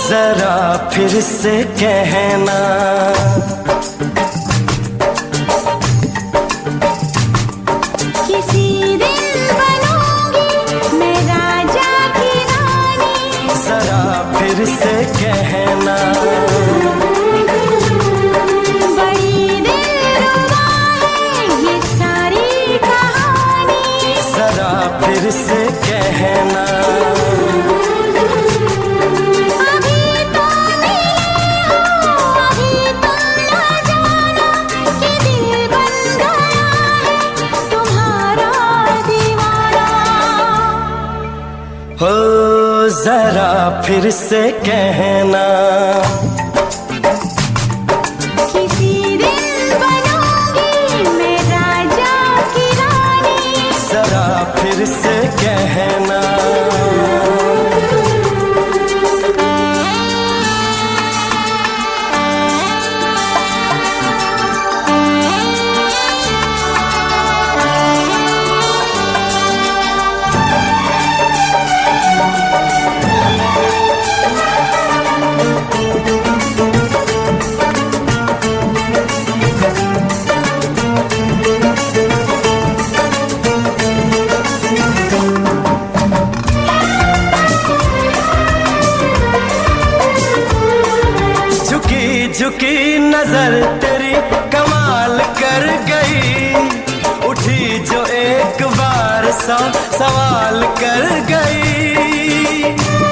जरा फिर से कहना, किसी दिन बनूंगी मैं राजा की रानी। जरा फिर से कहना, बड़ी दिलरुबा है ये सारी कहानी। जरा फिर से कहना, हो जरा फिर से कहना, किसी दिन बनूंगी मैं राजा की रानी। जरा फिर से कहना, झुकी नजर तेरी कमाल कर गई, उठी जो एक बार सौ सवाल कर गई।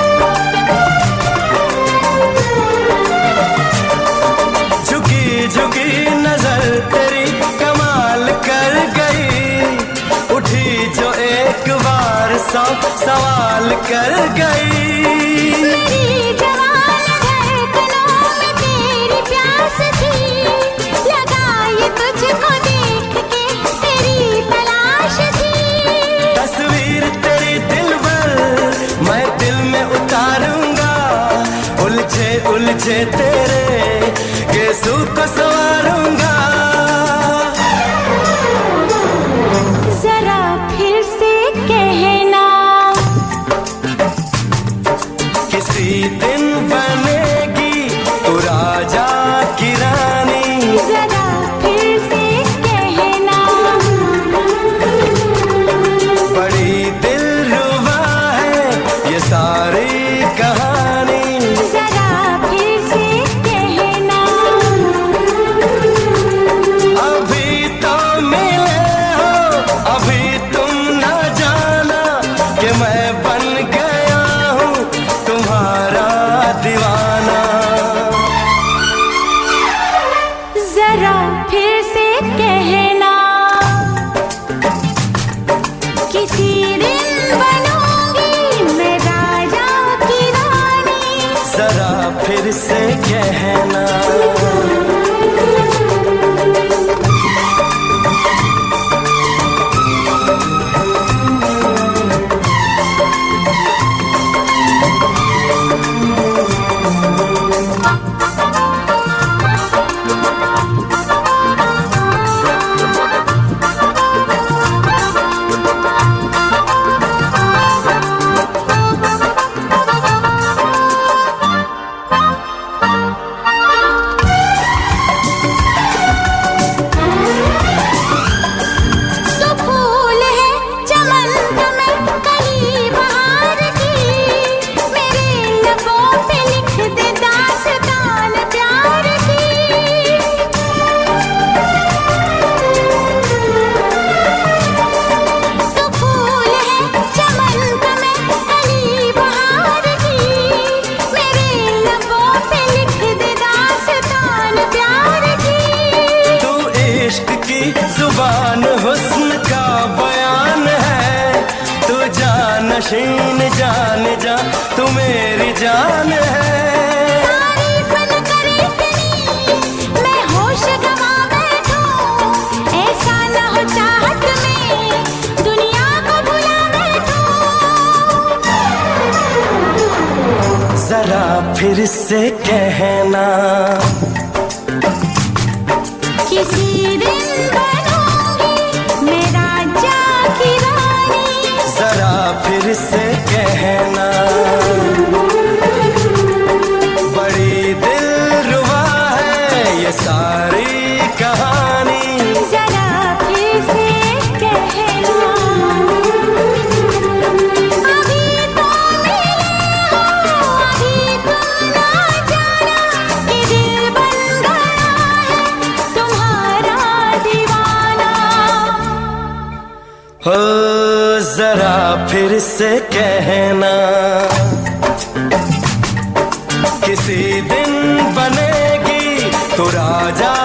झुकी झुकी नजर तेरी कमाल कर गई, उठी जो एक बार सौ सवाल कर गई। उलझे तेरे गेसू को संवारूंगा, जरा फिर से कहना, किसी दिन बनेगी तू राजा की रानी। जरा फिर से कहना, बड़ी दिलरुबा है ये सारी कहानी। जरा फिर से कहना, किसी दिन बनूंगी मैं राजा की रानी। जरा फिर से कहना, जुबान हुस्न का बयान है, तू जानशीन जान जा तू मेरी जान है। तारीफ न करे तेरी मैं होश गंवा बैठूं, ऐसा न हो चाहत में दुनिया को भुला बैठूं। जरा फिर से कहना, किसी दिन बनूंगी मैं राजा की रानी। जरा फिर से कहना, जरा फिर से कहना, किसी दिन बनेगी तो राजा